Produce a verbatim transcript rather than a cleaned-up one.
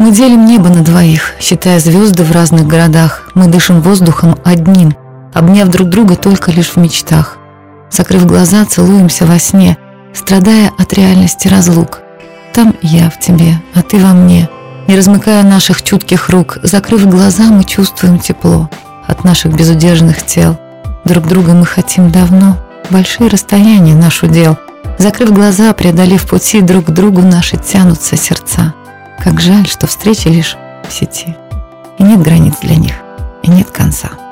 Мы делим небо на двоих, считая звезды в разных городах. Мы дышим воздухом одним, обняв друг друга только лишь в мечтах. Закрыв глаза, целуемся во сне, страдая от реальности разлук. Там я в тебе, а ты во мне. Не размыкая наших чутких рук, закрыв глаза, мы чувствуем тепло от наших безудержных тел. Друг друга мы хотим давно, большие расстояния наш удел. Закрыв глаза, преодолев пути, друг к другу наши тянутся сердца. Как жаль, что встречи лишь в сети, и нет границ для них, и нет конца.